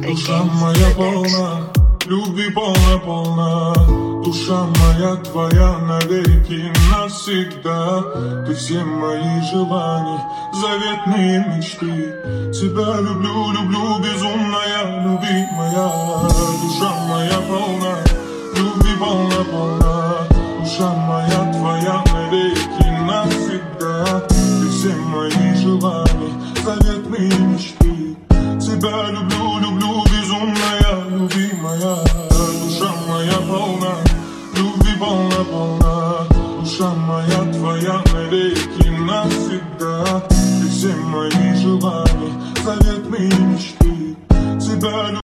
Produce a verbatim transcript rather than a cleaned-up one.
Душа моя полна, любви полна-полна. Душа моя твоя навеки навсегда. Ты все мои желания, заветные мечты. Тебя люблю, люблю, безумная, любимая. Душа моя полна, любви полна-полна. Душа моя твоя навеки навсегда. Ты все мои желания, заветные мечты. Тебя люблю, люблю, безумная, любимая. Душа моя полна, любви полна-полна. Душа моя твоя навеки навсегда. Ты все мои желания, заветные мечты. Тебя люблю.